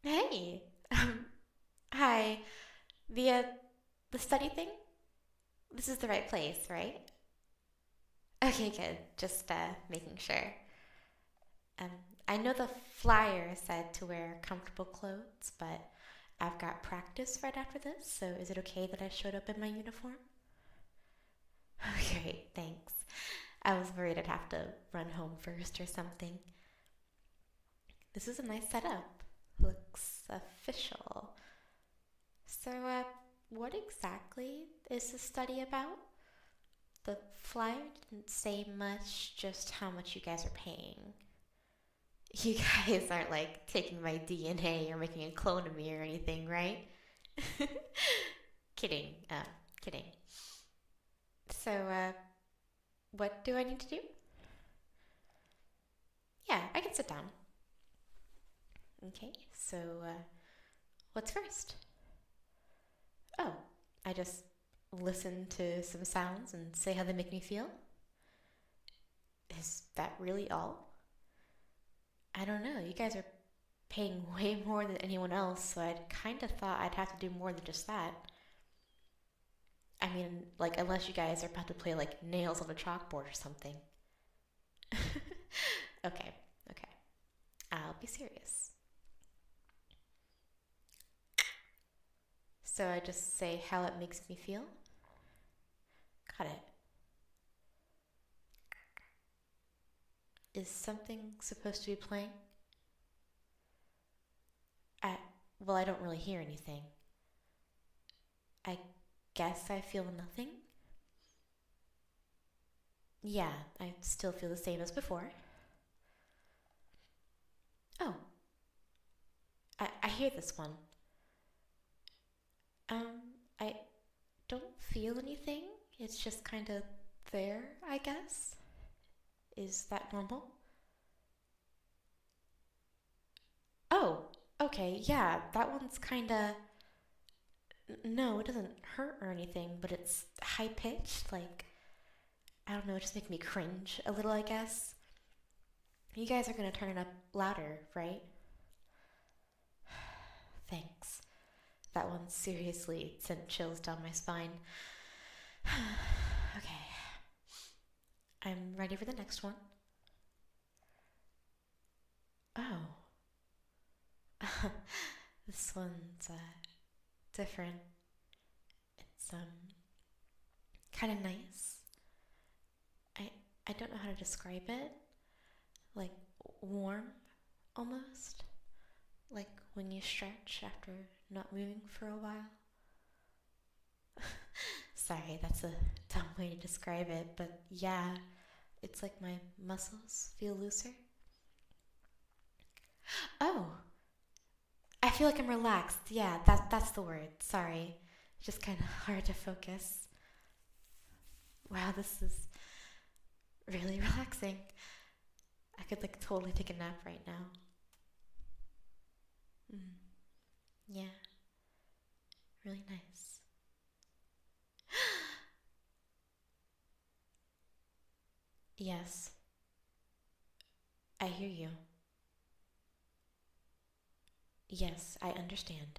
Hey, hi. The uh, the study thing? This is the right place, right? Okay, good. Just making sure. Um, I know the flyer said to wear comfortable clothes, but I've got practice right after this, so is it okay that I showed up in my uniform? Great, thanks. I was worried I'd have to run home first or something. This is a nice setup. Looks official. So, what exactly is this study about? The flyer didn't say much, just how much you guys are paying. You guys aren't like taking my DNA or making a clone of me or anything, right? Kidding. Kidding. So, what do I need to do? Yeah, I can sit down. Okay, so, what's first? Oh, I just listen to some sounds and say how they make me feel? Is that really all? I don't know. You guys are paying way more than anyone else, so I kind of thought I'd have to do more than just that. I mean, like, unless you guys are about to play, like, nails on a chalkboard or something. Okay, okay. I'll be serious. So I just say how it makes me feel? Got it. Is something supposed to be playing? I, well, I don't really hear anything. I guess I feel nothing? Yeah, I still feel the same as before. Oh, I hear this one. Um, I don't feel anything. It's just kind of there, I guess. Is that normal? Oh, okay, yeah, that one's kind of. No, it doesn't hurt or anything, but it's high pitched. Like, I don't know, it just makes me cringe a little, I guess. You guys are gonna turn it up louder, right? Thanks. That one seriously sent chills down my spine. Okay, I'm ready for the next one. Oh, this one's different. It's kind of nice. I I don't know how to describe it. Like warm, almost. Like when you stretch after not moving for a while. Sorry, that's a dumb way to describe it, but yeah, it's like my muscles feel looser. Oh, I feel like I'm relaxed. Yeah, that's the word. Sorry. Just kind of hard to focus. Wow, this is really relaxing. I could like totally take a nap right now. Mm, yeah, really nice. Yes, I hear you. Yes, I understand.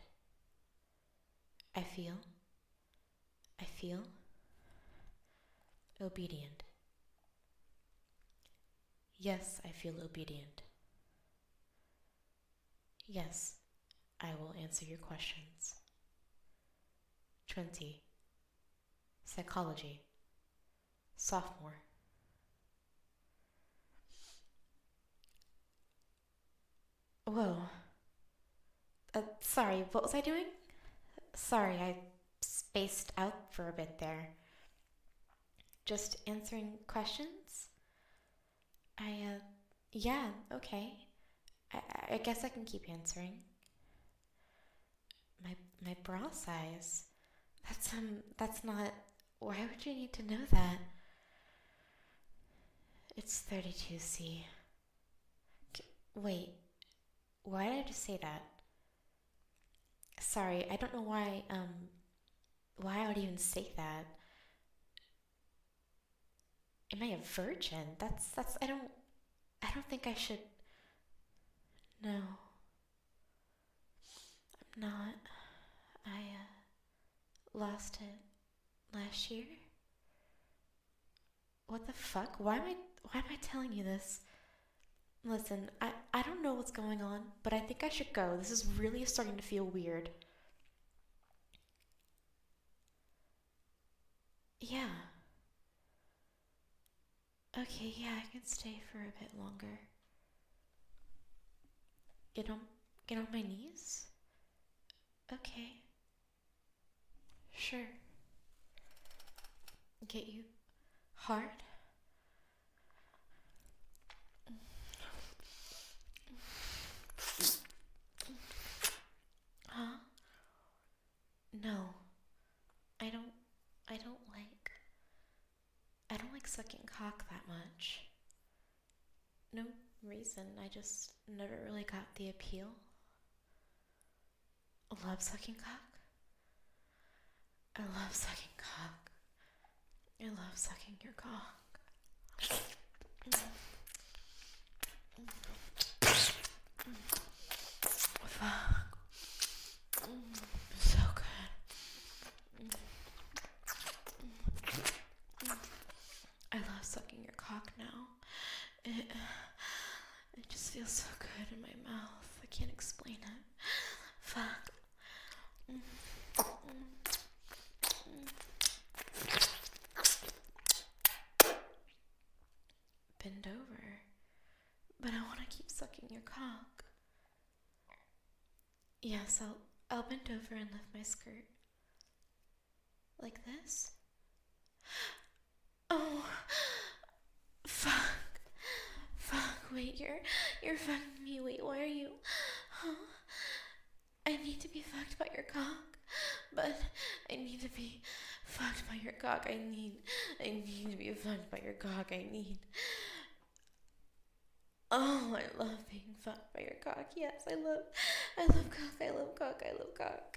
I feel, I feel obedient. Yes, I feel obedient. Yes, I will answer your questions. 20. Psychology. Sophomore. Whoa. Sorry, what was I doing? Sorry, I spaced out for a bit there. Just answering questions? Yeah, okay. I guess I can keep answering. My, my bra size? That's not. Why would you need to know that? It's 32C. Wait, why did I just say that? Sorry, I don't know why I would even say that. Am I a virgin? I don't think I should. No. lost it last year. What the fuck? Why am I telling you this? Listen, I don't know what's going on, but I think I should go. This is really starting to feel weird. Yeah. Okay, yeah, I can stay for a bit longer. Get on get on my knees? Okay. Sure. Get you hard? Huh? No. I don't I don't like I don't like sucking cock that much. No reason. I just never really got the appeal. Love sucking cock? I love sucking cock. I love sucking your cock. Fuck. So good. I love sucking your cock now. It just feels so good in my mouth. I can't explain it. Fuck. Bend over. But I want to keep sucking your cock. Yes, I'll bend over and lift my skirt. Like this? Oh, fuck. Fuck, wait, you're fucking me. Wait, why are you? Huh? I need to be fucked by your cock. But I need to be fucked by your cock. I need to be fucked by your cock. Oh, I love being fucked by your cock. Yes, I love cock. I love cock. I love cock.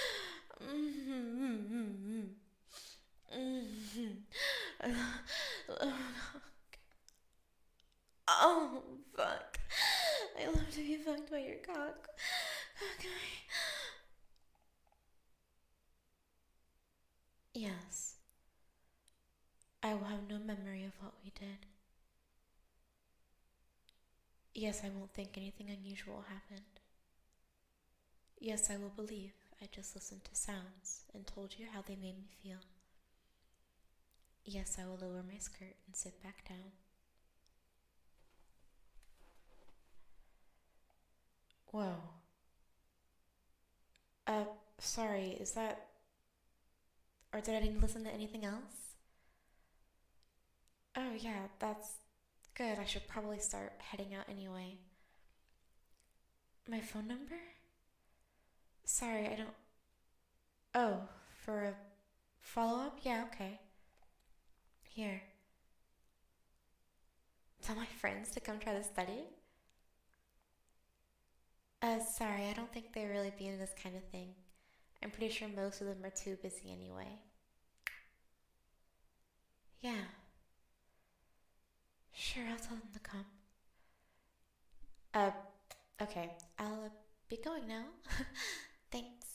I love cock. Oh, fuck. I love to be fucked by your cock. Okay. Yes. I will have no memory of what we did. Yes, I won't think anything unusual happened. Yes, I will believe I just listened to sounds and told you how they made me feel. Yes, I will lower my skirt and sit back down. Whoa. Sorry, is that... Or did I need to listen to anything else? Oh, yeah, that's good. I should probably start heading out anyway. My phone number? Sorry, I don't... Oh, for a follow-up? Yeah, okay. Here. Tell my friends to come try to study? Sorry, I don't think they'd really be into this kind of thing. I'm pretty sure most of them are too busy anyway. Yeah. Sure, I'll tell them to come. Uh, okay. I'll be going now. Thanks.